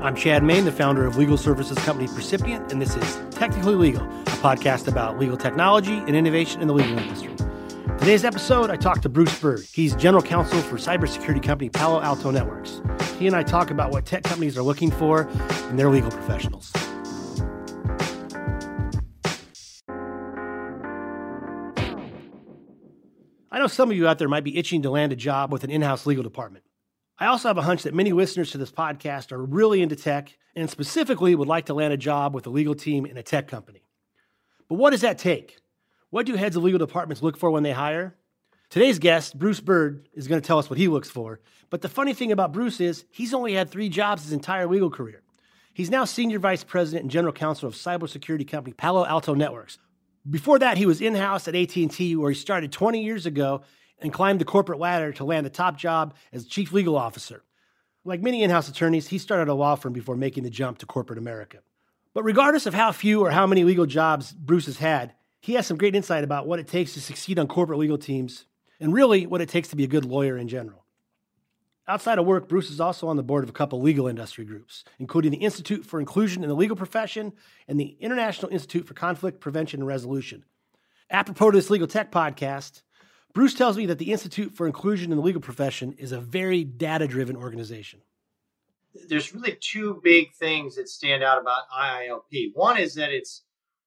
I'm Chad Main, the founder of legal services company Percipient, and this is Technically Legal, a podcast about legal technology and innovation in the legal industry. Today's episode, I talked to Bruce Bird. He's general counsel for cybersecurity company Palo Alto Networks. He and I talk about what tech companies are looking for in their legal professionals. I know some of you out there might be itching to land a job with an in-house legal department. I also have a hunch that many listeners to this podcast are really into tech and specifically would like to land a job with a legal team in a tech company. But what does that take? What do heads of legal departments look for when they hire? Today's guest, Bruce Bird, is going to tell us what he looks for. But the funny thing about Bruce is he's only had 3 jobs his entire legal career. He's now Senior Vice President and General Counsel of cybersecurity company Palo Alto Networks. Before that, he was in-house at AT&T, where he started 20 years ago and climbed the corporate ladder to land the top job as Chief Legal Officer. Like many in-house attorneys, he started a law firm before making the jump to corporate America. But regardless of how few or how many legal jobs Bruce has had, he has some great insight about what it takes to succeed on corporate legal teams and really what it takes to be a good lawyer in general. Outside of work, Bruce is also on the board of a couple legal industry groups, including the Institute for Inclusion in the Legal Profession and the International Institute for Conflict Prevention and Resolution. Apropos to this legal tech podcast, Bruce tells me that the Institute for Inclusion in the Legal Profession is a very data-driven organization. There's really 2 big things that stand out about IILP. One is that it's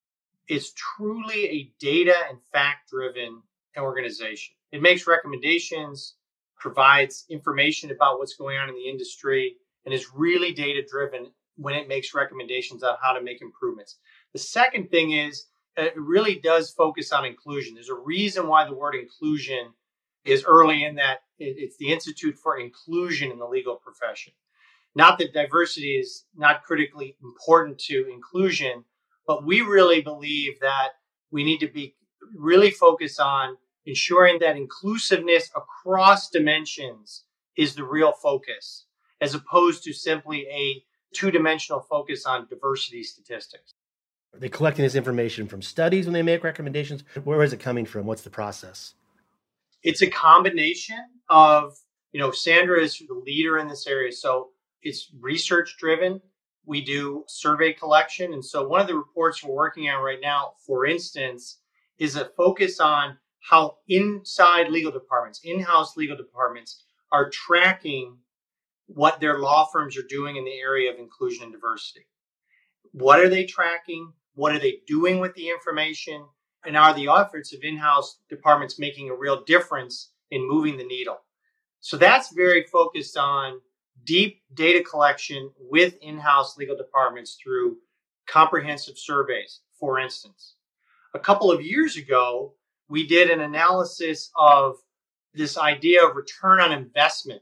truly a data and fact-driven organization. It makes recommendations, provides information about what's going on in the industry, and is really data-driven when it makes recommendations on how to make improvements. The second thing is it really does focus on inclusion. There's a reason why the word inclusion is early in that. It's the Institute for Inclusion in the Legal Profession. Not that diversity is not critically important to inclusion, but we really believe that we need to be really focused on ensuring that inclusiveness across dimensions is the real focus, as opposed to simply a 2-dimensional focus on diversity statistics. Are they collecting this information from studies when they make recommendations? Where is it coming from? What's the process? It's a combination of, Sandra is the leader in this area. So it's research driven. We do survey collection. And so one of the reports we're working on right now, for instance, is a focus on how inside legal departments, in-house legal departments are tracking what their law firms are doing in the area of inclusion and diversity. What are they tracking? What are they doing with the information? And are the efforts of in-house departments making a real difference in moving the needle? So that's very focused on deep data collection with in-house legal departments through comprehensive surveys, for instance. A couple of years ago, we did an analysis of this idea of return on investment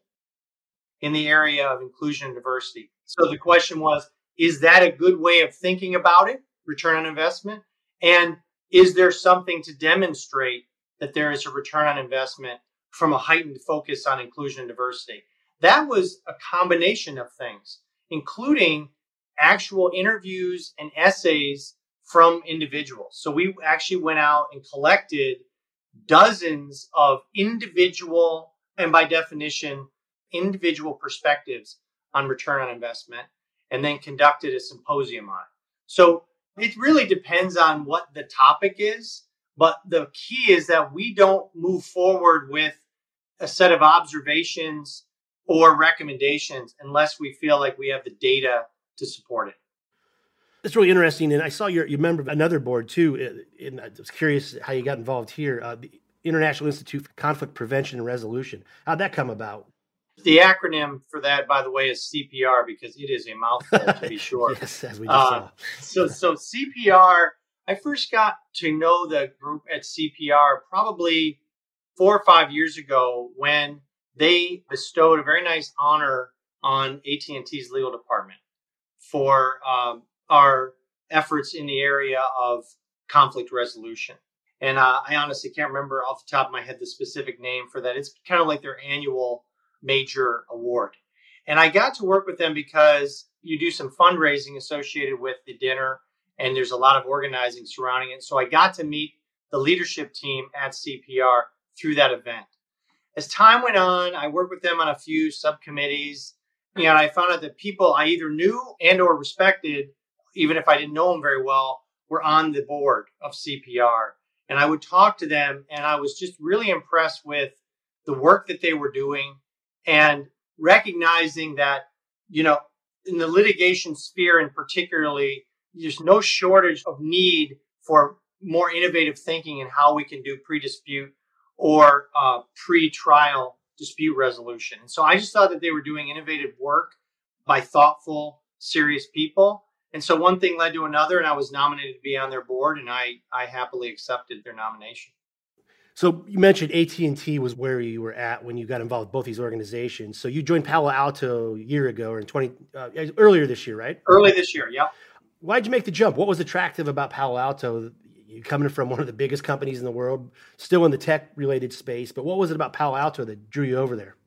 in the area of inclusion and diversity. So the question was, is that a good way of thinking about it, return on investment? And is there something to demonstrate that there is a return on investment from a heightened focus on inclusion and diversity? That was a combination of things, including actual interviews and essays from individuals. So we actually went out and collected dozens of individual, and by definition, individual perspectives on return on investment, and then conducted a symposium on it. So it really depends on what the topic is, but the key is that we don't move forward with a set of observations or recommendations unless we feel like we have the data to support it. It's really interesting, and I saw you're a member of another board too, and I was curious how you got involved here, the International Institute for Conflict Prevention and Resolution. How'd that come about? The acronym for that, by the way, is CPR, because it is a mouthful, to be sure. Yes, as we just saw. So CPR, I first got to know the group at CPR probably 4 or 5 years ago when they bestowed a very nice honor on AT&T's legal department for our efforts in the area of conflict resolution. And I honestly can't remember off the top of my head the specific name for that. It's kind of like their annual major award. And I got to work with them because you do some fundraising associated with the dinner, and there's a lot of organizing surrounding it. So I got to meet the leadership team at CPR through that event. As time went on, I worked with them on a few subcommittees, And I found out that people I either knew and or respected, even if I didn't know them very well, were on the board of CPR. And I would talk to them, and I was just really impressed with the work that they were doing and recognizing that, in the litigation sphere and particularly, there's no shortage of need for more innovative thinking in how we can do pre-dispute or pre-trial dispute resolution. And so I just thought that they were doing innovative work by thoughtful, serious people. And so one thing led to another, and I was nominated to be on their board, and I happily accepted their nomination. So you mentioned AT&T was where you were at when you got involved with both these organizations. So you joined Palo Alto a year ago, or earlier this year, right? Early this year, yep. Why'd you make the jump? What was attractive about Palo Alto? You coming from one of the biggest companies in the world, still in the tech-related space, but what was it about Palo Alto that drew you over there?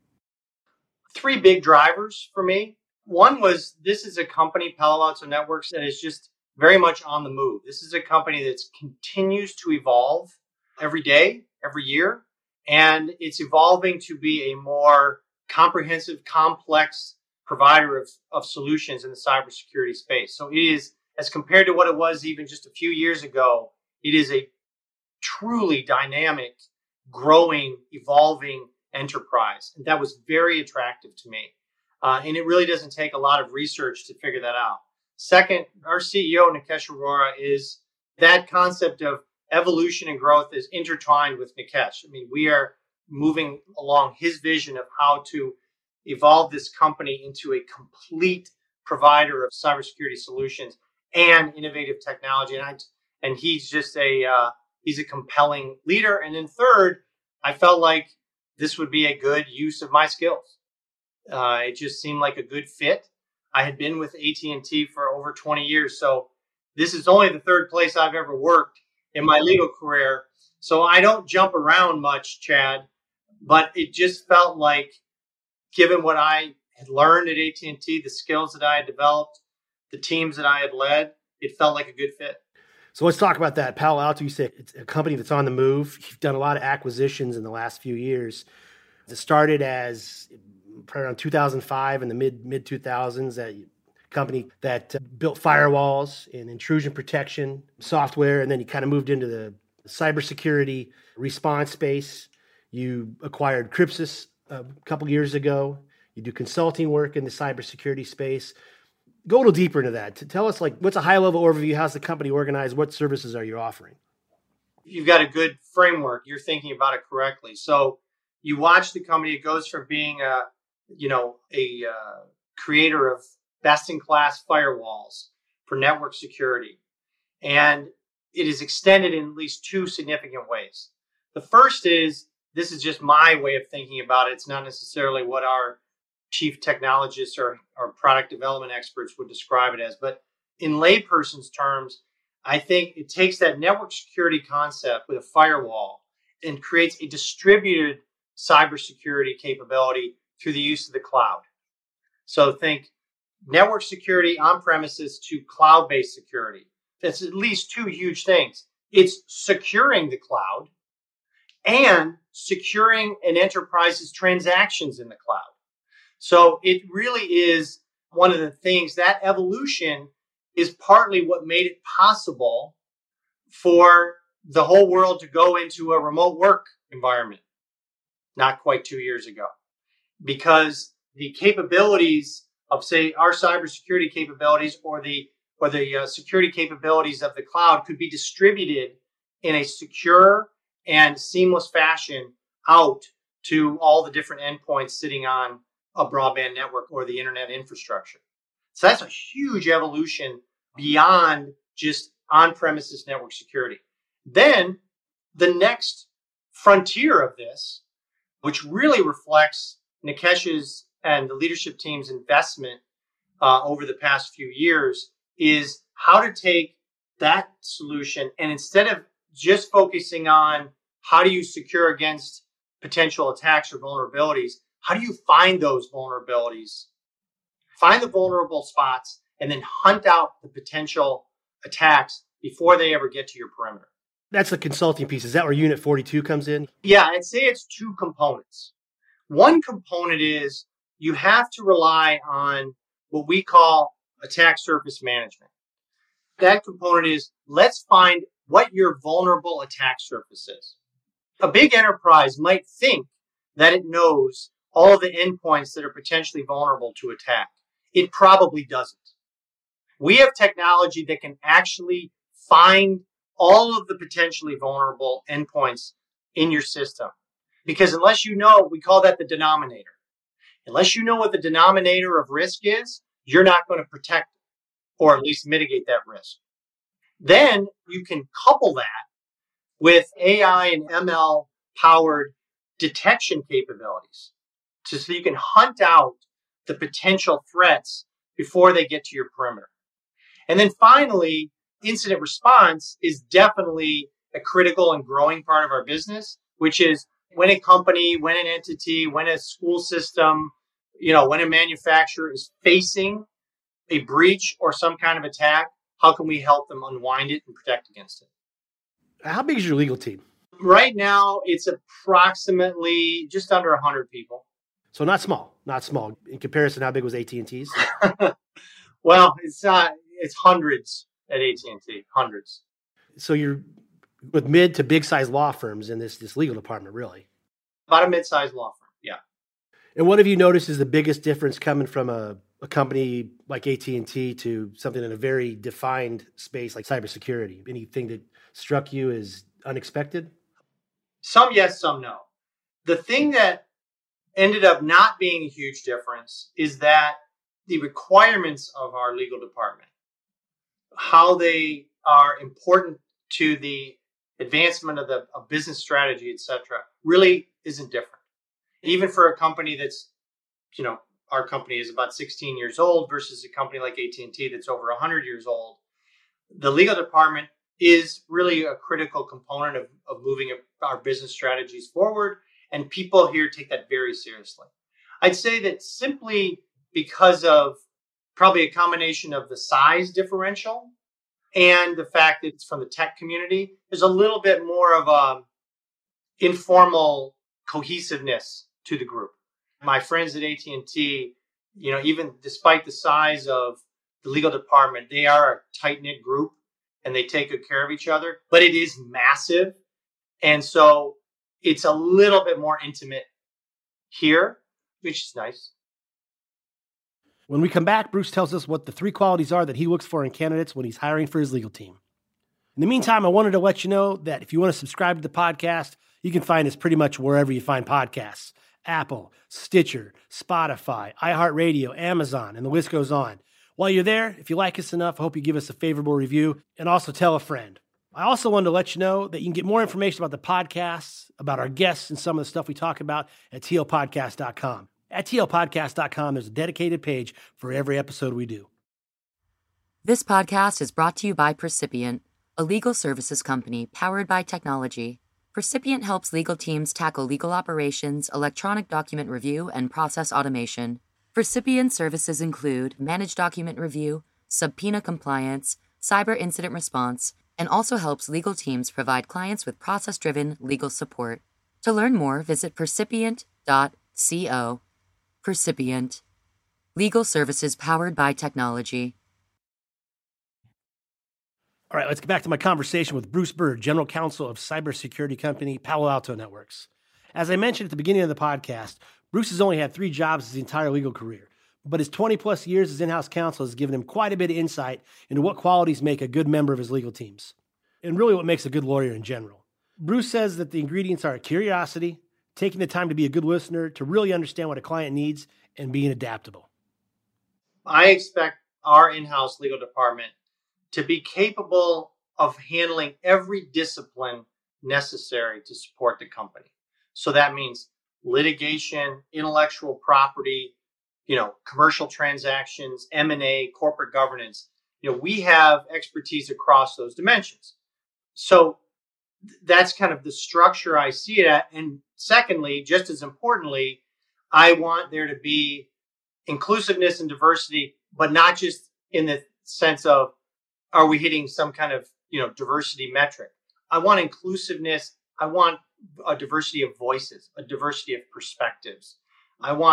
3 big drivers for me. One was, this is a company, Palo Alto Networks, that is just very much on the move. This is a company that continues to evolve every day, every year, and it's evolving to be a more comprehensive, complex provider of solutions in the cybersecurity space. So it is, as compared to what it was even just a few years ago, it is a truly dynamic, growing, evolving enterprise. And that was very attractive to me. And it really doesn't take a lot of research to figure that out. Second, our CEO, Nikesh Arora, is that concept of evolution and growth is intertwined with Nikesh. I mean, we are moving along his vision of how to evolve this company into a complete provider of cybersecurity solutions and innovative technology. And he's just he's a compelling leader. And then third, I felt like this would be a good use of my skills. It just seemed like a good fit. I had been with AT&T for over 20 years. So this is only the third place I've ever worked in my legal career. So I don't jump around much, Chad, but it just felt like, given what I had learned at AT&T, the skills that I had developed, the teams that I had led, it felt like a good fit. So let's talk about that. Palo Alto, you said it's a company that's on the move. You've done a lot of acquisitions in the last few years. It started as probably around 2005 in the mid 2000s, a company that built firewalls and intrusion protection software, and then you kind of moved into the cybersecurity response space. You acquired Crypsis a couple years ago. You do consulting work in the cybersecurity space. Go a little deeper into that. Tell us, what's a high-level overview? How's the company organized? What services are you offering? You've got a good framework. You're thinking about it correctly. So you watch the company. It goes from being a creator of best-in-class firewalls for network security. And it is extended in at least 2 significant ways. The first is, this is just my way of thinking about it. It's not necessarily what our chief technologists or product development experts would describe it as. But in layperson's terms, I think it takes that network security concept with a firewall and creates a distributed cybersecurity capability through the use of the cloud. So think network security on premises to cloud-based security. That's at least 2 huge things. It's securing the cloud and securing an enterprise's transactions in the cloud. So it really is one of the things, that evolution is partly what made it possible for the whole world to go into a remote work environment not quite 2 years ago. Because the capabilities of, say, our cybersecurity capabilities or the security capabilities of the cloud could be distributed in a secure and seamless fashion out to all the different endpoints sitting on a broadband network or the internet infrastructure. So that's a huge evolution beyond just on-premises network security. Then the next frontier of this, which really reflects Nikesh's and the leadership team's investment over the past few years, is how to take that solution and, instead of just focusing on how do you secure against potential attacks or vulnerabilities, how do you find those vulnerabilities, find the vulnerable spots, and then hunt out the potential attacks before they ever get to your perimeter? That's the consulting piece. Is that where Unit 42 comes in? Yeah, I'd say it's 2 components. One component is you have to rely on what we call attack surface management. That component is, let's find what your vulnerable attack surface is. A big enterprise might think that it knows all the endpoints that are potentially vulnerable to attack. It probably doesn't. We have technology that can actually find all of the potentially vulnerable endpoints in your system. Because unless you know, we call that the denominator. Unless you know what the denominator of risk is, you're not going to protect or at least mitigate that risk. Then you can couple that with AI and ML powered detection capabilities so you can hunt out the potential threats before they get to your perimeter. And then finally, incident response is definitely a critical and growing part of our business, which is when a company, when an entity, when a school system, when a manufacturer is facing a breach or some kind of attack, how can we help them unwind it and protect against it? How big is your legal team? Right now, it's approximately just under 100 people. So not small in comparison. How big was AT&T's? Well, it's hundreds at AT&T, hundreds. So you're with mid to big size law firms in this legal department, really? About a mid-sized law firm, yeah. And what have you noticed is the biggest difference coming from a company like AT&T to something in a very defined space like cybersecurity? Anything that struck you as unexpected? Some yes, some no. The thing that ended up not being a huge difference is that the requirements of our legal department, how they are important to the advancement of the business strategy, et cetera, really isn't different. Even for a company that's, our company is about 16 years old versus a company like AT&T that's over 100 years old. The legal department is really a critical component of moving our business strategies forward. And people here take that very seriously. I'd say that simply because of probably a combination of the size differential and the fact that it's from the tech community, there's a little bit more of a informal cohesiveness to the group. My friends at AT&T, even despite the size of the legal department, they are a tight-knit group and they take good care of each other, but it is massive. And so it's a little bit more intimate here, which is nice. When we come back, Bruce tells us what the 3 qualities are that he looks for in candidates when he's hiring for his legal team. In the meantime, I wanted to let you know that if you want to subscribe to the podcast, you can find us pretty much wherever you find podcasts. Apple, Stitcher, Spotify, iHeartRadio, Amazon, and the list goes on. While you're there, if you like us enough, I hope you give us a favorable review and also tell a friend. I also wanted to let you know that you can get more information about the podcasts, about our guests, and some of the stuff we talk about at tlpodcast.com. At tlpodcast.com, there's a dedicated page for every episode we do. This podcast is brought to you by Percipient, a legal services company powered by technology. Percipient helps legal teams tackle legal operations, electronic document review, and process automation. Percipient services include managed document review, subpoena compliance, cyber incident response, and also helps legal teams provide clients with process-driven legal support. To learn more, visit percipient.co. Percipient. Legal services powered by technology. All right, let's get back to my conversation with Bruce Bird, General Counsel of cybersecurity company Palo Alto Networks. As I mentioned at the beginning of the podcast, Bruce has only had 3 jobs his entire legal career, but his 20-plus years as in-house counsel has given him quite a bit of insight into what qualities make a good member of his legal teams, and really what makes a good lawyer in general. Bruce says that the ingredients are curiosity, taking the time to be a good listener, to really understand what a client needs, and being adaptable. I expect our in-house legal department to be capable of handling every discipline necessary to support the company. So that means litigation, intellectual property, commercial transactions, M&A, corporate governance. We have expertise across those dimensions. So that's kind of the structure I see it at. And secondly, just as importantly, I want there to be inclusiveness and diversity, but not just in the sense of, are we hitting some kind of, diversity metric? I want inclusiveness. I want a diversity of voices, a diversity of perspectives. I want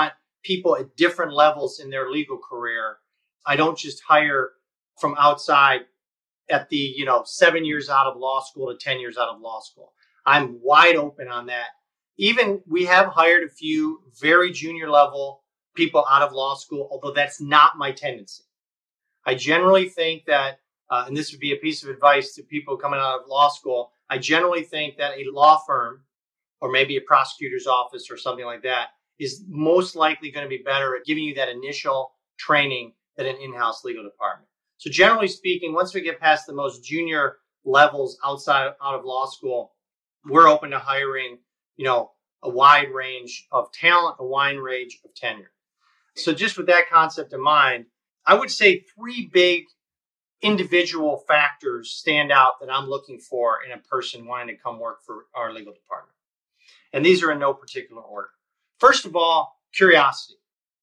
people at different levels in their legal career. I don't just hire from outside at the, 7 years out of law school to 10 years out of law school. I'm wide open on that. Even we have hired a few very junior level people out of law school, although that's not my tendency. I generally think that, and this would be a piece of advice to people coming out of law school, I generally think that a law firm or maybe a prosecutor's office or something like that is most likely going to be better at giving you that initial training than an in-house legal department. So generally speaking, once we get past the most junior levels out of law school, we're open to hiring, a wide range of talent, a wide range of tenure. So just with that concept in mind, I would say 3 big individual factors stand out that I'm looking for in a person wanting to come work for our legal department. And these are in no particular order. First of all, curiosity.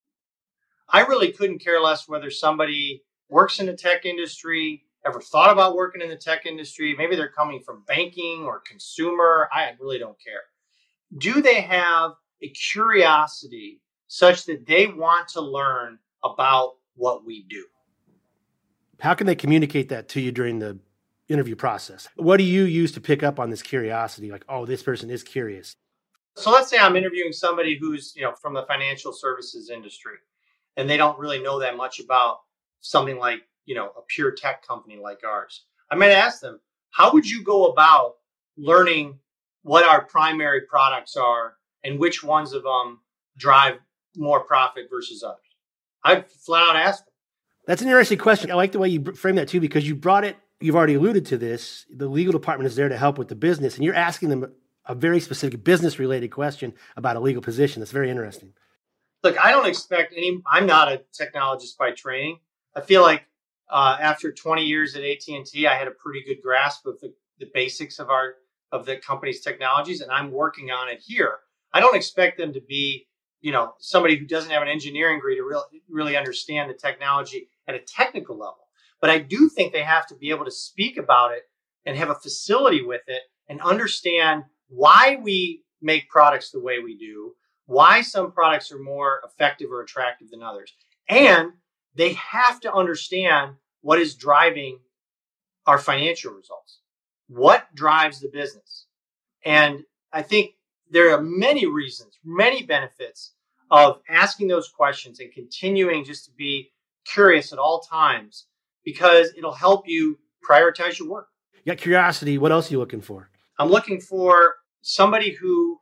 I really couldn't care less whether somebody works in the tech industry, ever thought about working in the tech industry. Maybe they're coming from banking or consumer. I really don't care. Do they have a curiosity such that they want to learn about what we do? How can they communicate that to you during the interview process? What do you use to pick up on this curiosity? Like, oh, this person is curious. So let's say I'm interviewing somebody who's, from the financial services industry, and they don't really know that much about something like, a pure tech company like ours. I might ask them, how would you go about learning what our primary products are and which ones of them drive more profit versus others? I'd flat out ask them. That's an interesting question. I like the way you frame that too, because you brought it, you've already alluded to this. The legal department is there to help with the business, and you're asking them a very specific business related question about a legal position. That's very interesting. Look, I don't expect I'm not a technologist by training. I feel like after 20 years at AT&T, I had a pretty good grasp of the basics of the company's technologies, and I'm working on it here. I don't expect them to be, somebody who doesn't have an engineering degree to really understand the technology at a technical level. But I do think they have to be able to speak about it and have a facility with it and understand why we make products the way we do, why some products are more effective or attractive than others. And they have to understand what is driving our financial results. What drives the business? And I think there are many reasons, many benefits of asking those questions and continuing just to be curious at all times, because it'll help you prioritize your work. You got curiosity. What else are you looking for? I'm looking for somebody who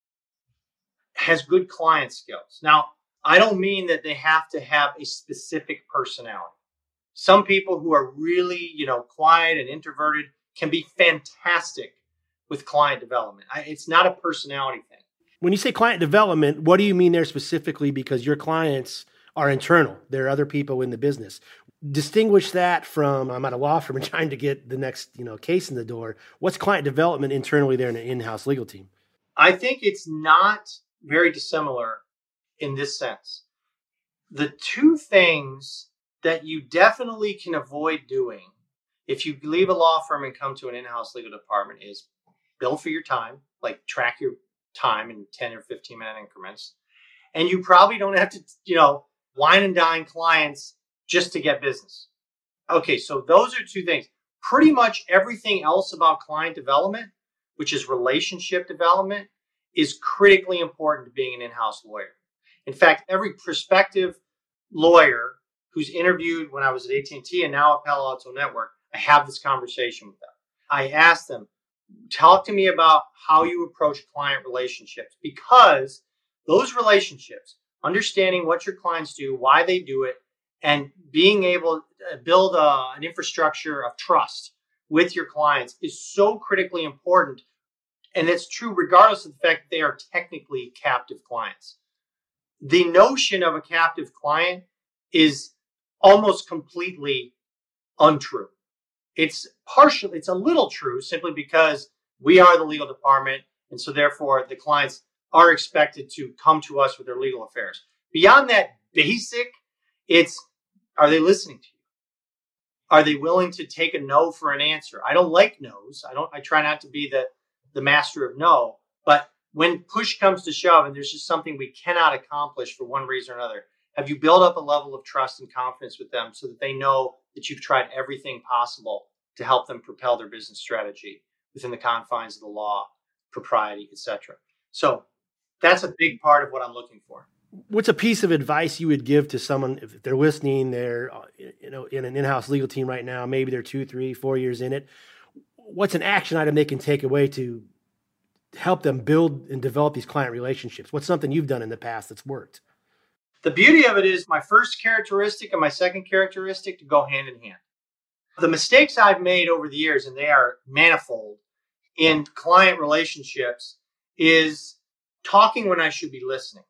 has good client skills. Now, I don't mean that they have to have a specific personality. Some people who are really, quiet and introverted can be fantastic with client development. It's not a personality thing. When you say client development, what do you mean there specifically? Because your clients are internal. There are other people in the business. Distinguish that from, I'm at a law firm and trying to get the next, case in the door. What's client development internally there in an in-house legal team? I think it's not very dissimilar in this sense. The 2 things that you definitely can avoid doing if you leave a law firm and come to an in-house legal department is bill for your time, like track your time in 10 or 15 minute increments. And you probably don't have to, wine and dine clients just to get business. Okay, so those are 2 things. Pretty much everything else about client development, which is relationship development, is critically important to being an in-house lawyer. In fact, every prospective lawyer who's interviewed when I was at AT&T and now at Palo Alto Network, I have this conversation with them. I ask them, talk to me about how you approach client relationships, because those relationships, understanding what your clients do, why they do it, and being able to build an infrastructure of trust with your clients is so critically important. And it's true regardless of the fact that they are technically captive clients. The notion of a captive client is almost completely untrue. It's a little true simply because we are the legal department. And so therefore the clients are expected to come to us with their legal affairs. Beyond that basic, are they listening to you? Are they willing to take a no for an answer? I don't like no's. I try not to be the master of no, but when push comes to shove and there's just something we cannot accomplish for one reason or another, have you built up a level of trust and confidence with them so that they know that you've tried everything possible to help them propel their business strategy within the confines of the law, propriety, etc.? So that's a big part of what I'm looking for. What's a piece of advice you would give to someone if they're listening, they're in an in-house legal team right now, maybe they're 2, 3, 4 years in it? What's an action item they can take away to help them build and develop these client relationships? What's something you've done in the past that's worked? The beauty of it is my first characteristic and my second characteristic to go hand in hand. The mistakes I've made over the years, and they are manifold in client relationships, is talking when I should be listening.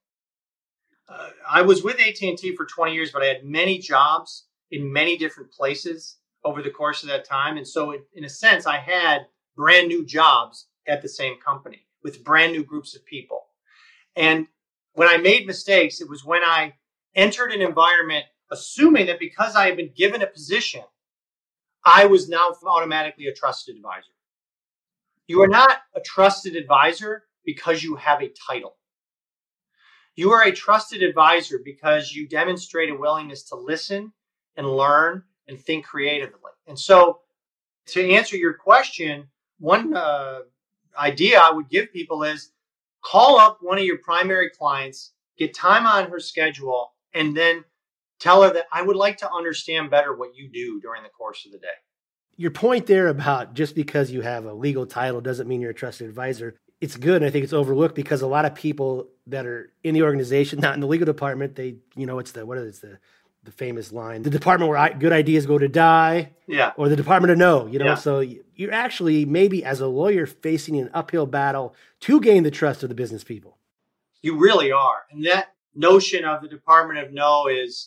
I was with AT&T for 20 years, but I had many jobs in many different places over the course of that time. And so in a sense, I had brand new jobs at the same company with brand new groups of people. And when I made mistakes, it was when I entered an environment assuming that because I had been given a position, I was now automatically a trusted advisor. You are not a trusted advisor because you have a title. You are a trusted advisor because you demonstrate a willingness to listen and learn and think creatively. And so to answer your question, one idea I would give people is call up one of your primary clients, get time on her schedule, and then tell her that I would like to understand better what you do during the course of the day. Your point there about just because you have a legal title doesn't mean you're a trusted advisor. It's good. And I think it's overlooked because a lot of people that are in the organization, not in the legal department, it's the famous line, the department where good ideas go to die, or the department of no, So you're actually maybe as a lawyer facing an uphill battle to gain the trust of the business people. You really are. And that notion of the department of no is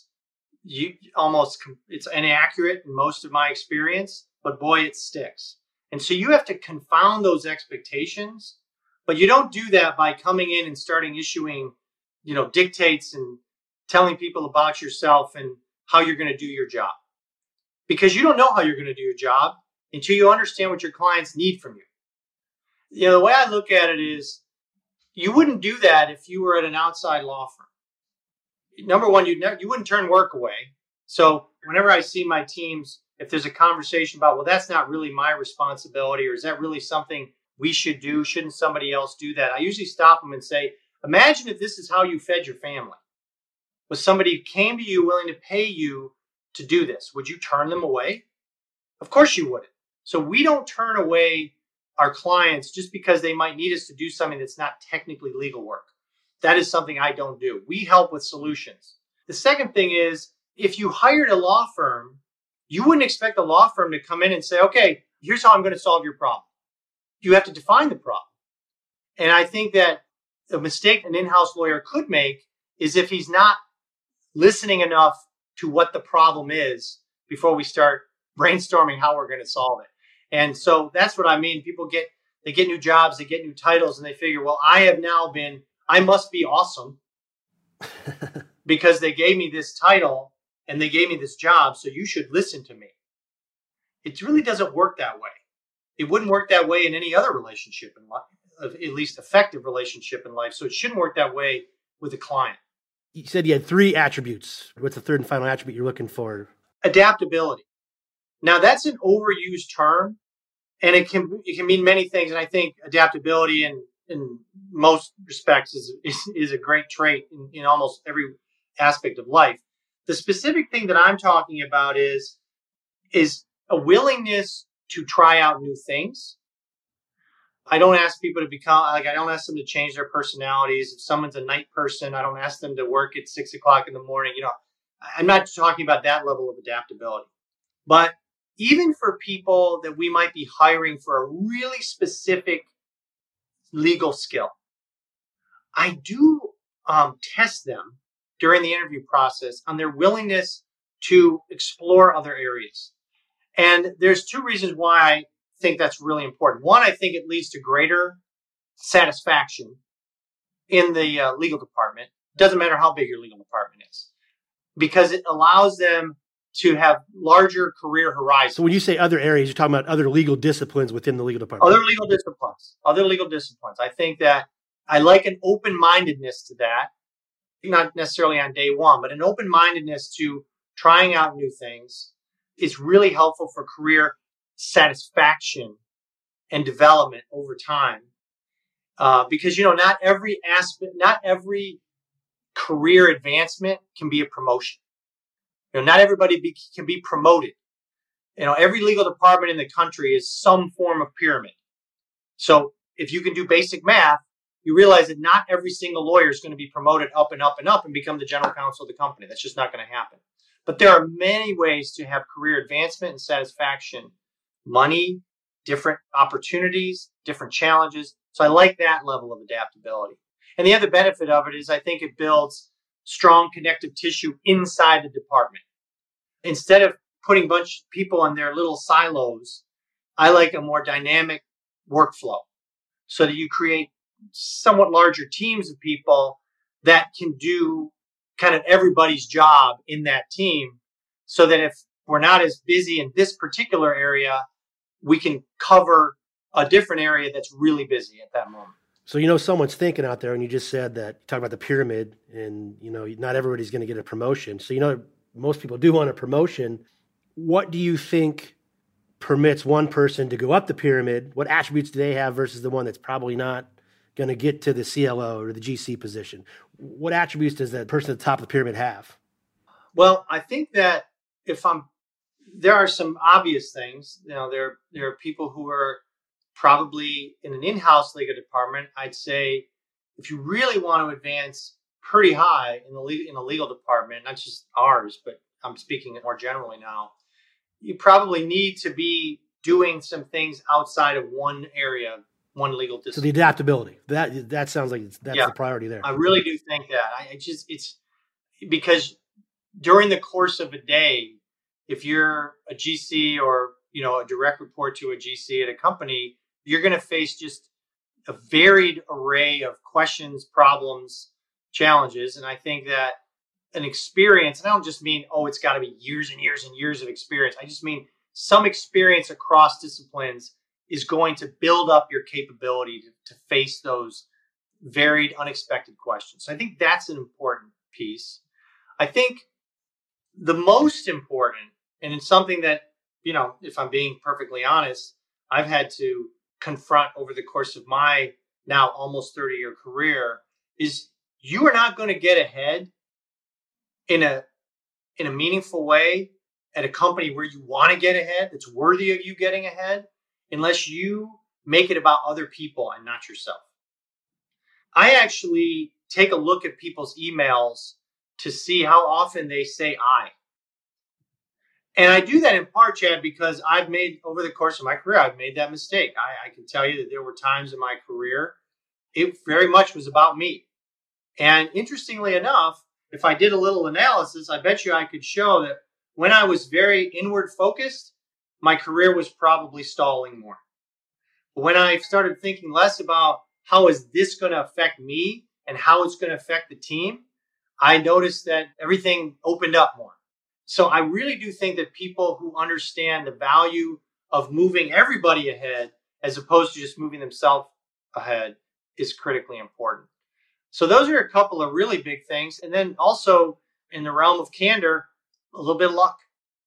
it's inaccurate in most of my experience, but boy, it sticks. And so you have to confound those expectations, but you don't do that by coming in and starting issuing, dictates and telling people about yourself and how you're going to do your job. Because you don't know how you're going to do your job until you understand what your clients need from you. The way I look at it is you wouldn't do that if you were at an outside law firm. Number one, you wouldn't turn work away. So whenever I see my teams, if there's a conversation about, well, that's not really my responsibility, or is that really something we should do? Shouldn't somebody else do that? I usually stop them and say, imagine if this is how you fed your family. Was somebody who came to you willing to pay you to do this? Would you turn them away? Of course you wouldn't. So we don't turn away our clients just because they might need us to do something that's not technically legal work. That is something I don't do. We help with solutions. The second thing is, if you hired a law firm, you wouldn't expect the law firm to come in and say, okay, here's how I'm going to solve your problem. You have to define the problem. And I think that a mistake an in-house lawyer could make is if he's not listening enough to what the problem is before we start brainstorming how we're going to solve it. And so that's what I mean. People get new jobs, they get new titles, and they figure, well, I must be awesome because they gave me this title and they gave me this job, so you should listen to me. It really doesn't work that way. It wouldn't work that way in any other relationship in life, at least effective relationship in life. So it shouldn't work that way with a client. You said you had 3 attributes. What's the third and final attribute you're looking for? Adaptability. Now that's an overused term, and it can mean many things. And I think adaptability in most respects is a great trait in almost every aspect of life. The specific thing that I'm talking about is a willingness to try out new things. I don't ask people to I don't ask them to change their personalities. If someone's a night person, I don't ask them to work at 6 o'clock in the morning. I'm not talking about that level of adaptability. But even for people that we might be hiring for a really specific legal skill, I do test them during the interview process on their willingness to explore other areas. And there's 2 reasons why I think that's really important. One, I think it leads to greater satisfaction in the legal department. Doesn't matter how big your legal department is, because it allows them to have larger career horizons. So when you say other areas, you're talking about other legal disciplines within the legal department. Other legal disciplines. I think that I like an open-mindedness to that, not necessarily on day one, but an open-mindedness to trying out new things is really helpful for career satisfaction and development over time. Because, not every aspect, not every career advancement can be a promotion. Not everybody can be promoted. Every legal department in the country is some form of pyramid. So if you can do basic math, you realize that not every single lawyer is going to be promoted up and up and up and become the general counsel of the company. That's just not going to happen. But there are many ways to have career advancement and satisfaction. Money, different opportunities, different challenges. So I like that level of adaptability. And the other benefit of it is I think it builds strong connective tissue inside the department. Instead of putting a bunch of people in their little silos, I like a more dynamic workflow so that you create somewhat larger teams of people that can do kind of everybody's job in that team, so that if we're not as busy in this particular area, we can cover a different area that's really busy at that moment. So, someone's thinking out there, and you just said that, talk about the pyramid, and, not everybody's going to get a promotion. So, most people do want a promotion. What do you think permits one person to go up the pyramid? What attributes do they have versus the one that's probably not going to get to the CLO or the GC position? What attributes does that person at the top of the pyramid have? Well, I think that there are some obvious things. There are people who are probably in an in-house legal department. I'd say if you really want to advance pretty high in a legal department, not just ours, but I'm speaking more generally now, you probably need to be doing some things outside of one area, one legal discipline. So the adaptability, that sounds like that's the priority there. I really do think that. It's because during the course of a day, if you're a GC or, a direct report to a GC at a company, you're going to face just a varied array of questions, problems, challenges. And I think that an experience, and I don't just mean, it's got to be years and years and years of experience. I just mean some experience across disciplines is going to build up your capability to face those varied, unexpected questions. So I think that's an important piece. I think the most important, and it's something that, if I'm being perfectly honest, I've had to confront over the course of my now almost 30-year career, is you are not going to get ahead in a meaningful way at a company where you want to get ahead, that's worthy of you getting ahead, unless you make it about other people and not yourself. I actually take a look at people's emails to see how often they say I. And I do that in part, Chad, because over the course of my career, I've made that mistake. I can tell you that there were times in my career, it very much was about me. And interestingly enough, if I did a little analysis, I bet you I could show that when I was very inward focused, my career was probably stalling more. But when I started thinking less about how is this going to affect me and how it's going to affect the team, I noticed that everything opened up more. So I really do think that people who understand the value of moving everybody ahead as opposed to just moving themselves ahead is critically important. So those are a couple of really big things. And then also in the realm of candor, a little bit of luck.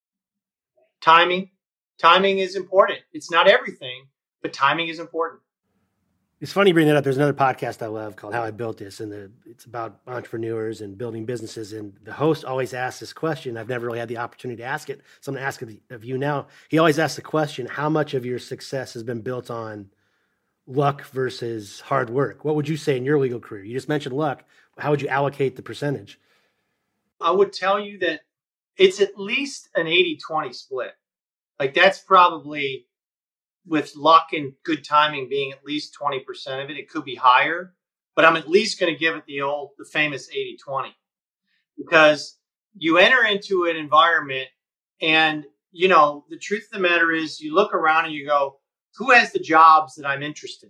Timing is important. It's not everything, but timing is important. It's funny you bring that up. There's another podcast I love called How I Built This, and it's about entrepreneurs and building businesses. And the host always asks this question. I've never really had the opportunity to ask it, so I'm going to ask it of you now. He always asks the question, how much of your success has been built on luck versus hard work? What would you say in your legal career? You just mentioned luck. How would you allocate the percentage? I would tell you that it's at least an 80-20 split. Like that's probably, with luck and good timing being at least 20% of it. It could be higher, but I'm at least going to give it the famous 80-20, because you enter into an environment and, the truth of the matter is you look around and you go, who has the jobs that I'm interested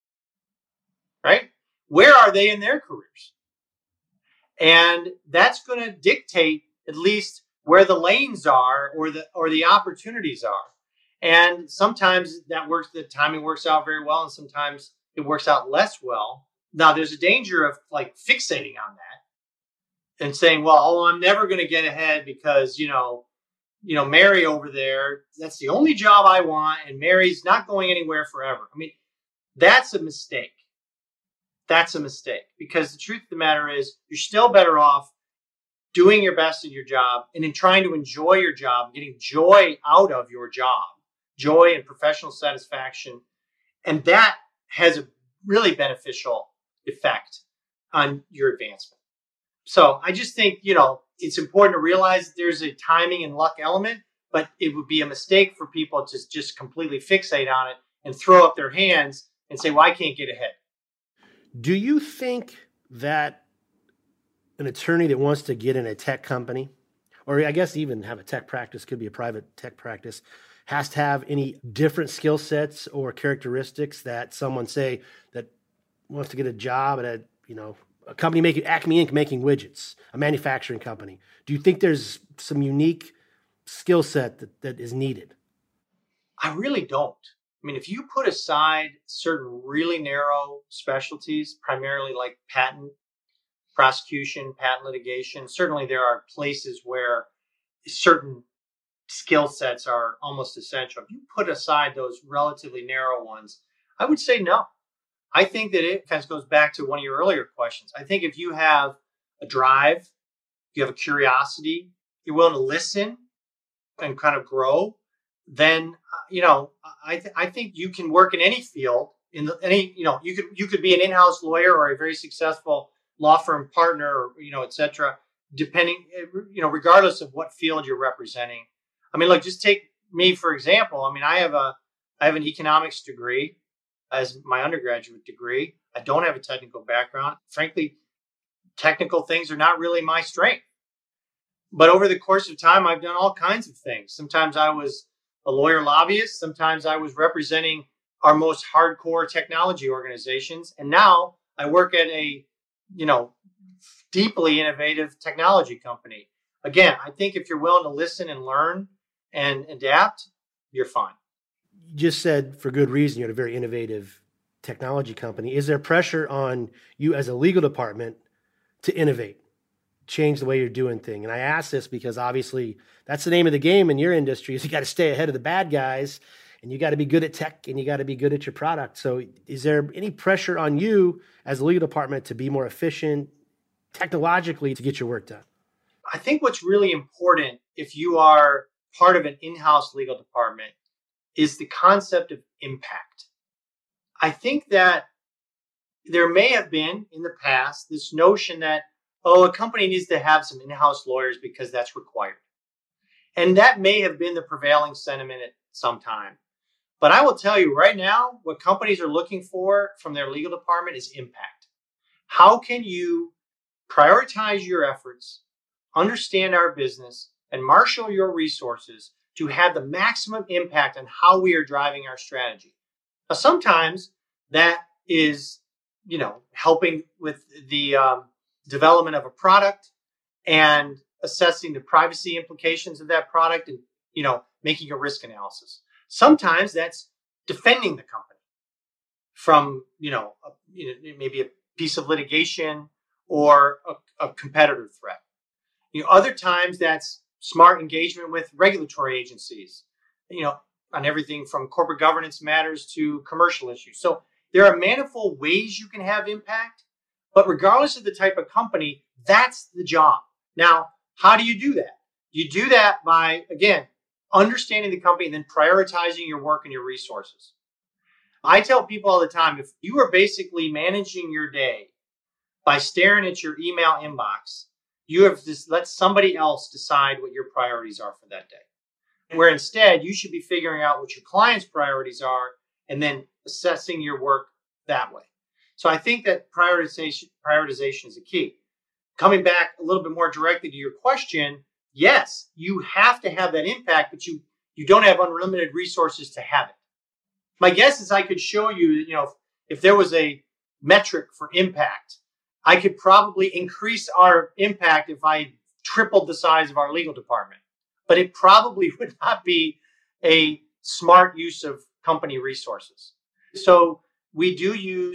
in? Right? Where are they in their careers? And that's going to dictate at least where the lanes are or the opportunities are. And sometimes the timing works out very well, and sometimes it works out less well. Now, there's a danger of like fixating on that and saying, well, oh, I'm never going to get ahead because, Mary over there, that's the only job I want. And Mary's not going anywhere forever. I mean, that's a mistake. That's a mistake because the truth of the matter is you're still better off doing your best in your job and in trying to enjoy your job, getting joy out of your job, joy and professional satisfaction. And that has a really beneficial effect on your advancement. So I just think, it's important to realize that there's a timing and luck element, but it would be a mistake for people to just completely fixate on it and throw up their hands and say, well, I can't get ahead. Do you think that an attorney that wants to get in a tech company, or I guess even have a tech practice, could be a private tech practice, has to have any different skill sets or characteristics that someone, say, that wants to get a job at a company making Acme Inc. making widgets, a manufacturing company? Do you think there's some unique skill set that is needed? I really don't. I mean, if you put aside certain really narrow specialties, primarily like patent prosecution, patent litigation, certainly there are places where certain skill sets are almost essential. If you put aside those relatively narrow ones, I would say no. I think that it kind of goes back to one of your earlier questions. I think if you have a drive, you have a curiosity, you're willing to listen and kind of grow, then I think you can work in any field. You could be an in-house lawyer or a very successful law firm partner, or, et cetera, depending, regardless of what field you're representing. I mean, look, just take me, for example. I mean, I have an economics degree as my undergraduate degree. I don't have a technical background. Frankly, technical things are not really my strength. But over the course of time, I've done all kinds of things. Sometimes I was a lawyer lobbyist. Sometimes I was representing our most hardcore technology organizations. And now I work at a, deeply innovative technology company. Again, I think if you're willing to listen and learn and adapt, you're fine. You just said, for good reason, you're at a very innovative technology company. Is there pressure on you as a legal department to innovate, change the way you're doing things? And I ask this because obviously that's the name of the game in your industry, is you got to stay ahead of the bad guys, and you got to be good at tech, and you got to be good at your product. So is there any pressure on you as a legal department to be more efficient technologically to get your work done? I think what's really important if you are part of an in-house legal department is the concept of impact. I think that there may have been in the past this notion that, a company needs to have some in-house lawyers because that's required. And that may have been the prevailing sentiment at some time. But I will tell you right now, what companies are looking for from their legal department is impact. How can you prioritize your efforts, understand our business, and marshal your resources to have the maximum impact on how we are driving our strategy? Now, sometimes that is, helping with the development of a product and assessing the privacy implications of that product and, making a risk analysis. Sometimes that's defending the company from, maybe a piece of litigation or a competitor threat. Other times that's smart engagement with regulatory agencies, on everything from corporate governance matters to commercial issues. So there are manifold ways you can have impact, but regardless of the type of company, that's the job. Now, how do you do that? You do that by, again, understanding the company and then prioritizing your work and your resources. I tell people all the time, if you are basically managing your day by staring at your email inbox, you have to let somebody else decide what your priorities are for that day. Where instead, you should be figuring out what your client's priorities are and then assessing your work that way. So I think that prioritization is a key. Coming back a little bit more directly to your question, yes, you have to have that impact, but you don't have unlimited resources to have it. My guess is I could show you, if there was a metric for impact, I could probably increase our impact if I tripled the size of our legal department. But it probably would not be a smart use of company resources. So we do use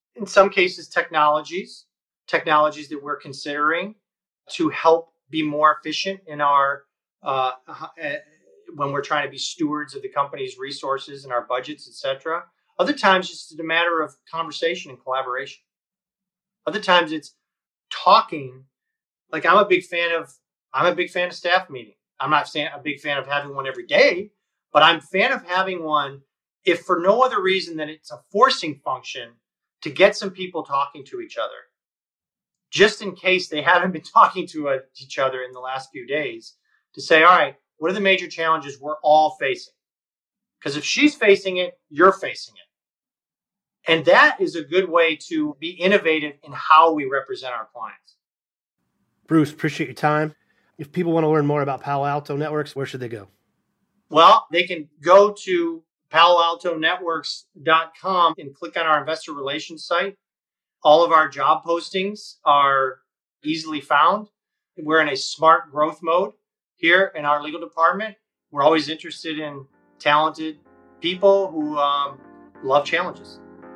in some cases, technologies that we're considering to help be more efficient in our when we're trying to be stewards of the company's resources and our budgets, et cetera. Other times it's a matter of conversation and collaboration. Other times it's talking. Like I'm a big fan of staff meeting. I'm not saying a big fan of having one every day, but I'm a fan of having one if for no other reason than it's a forcing function to get some people talking to each other. Just in case they haven't been talking to each other in the last few days, to say, all right, what are the major challenges we're all facing? Because if she's facing it, you're facing it. And that is a good way to be innovative in how we represent our clients. Bruce, appreciate your time. If people want to learn more about Palo Alto Networks, where should they go? Well, they can go to PaloAltoNetworks.com and click on our investor relations site. All of our job postings are easily found. We're in a smart growth mode here in our legal department. We're always interested in talented people who love challenges.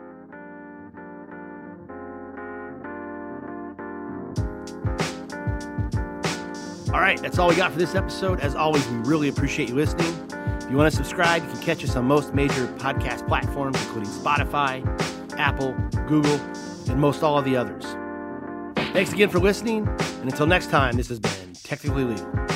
All right, that's all we got for this episode. As always, we really appreciate you listening. If you want to subscribe, you can catch us on most major podcast platforms, including Spotify, Apple, Google, and most all of the others. Thanks again for listening, and until next time, this has been Technically Legal.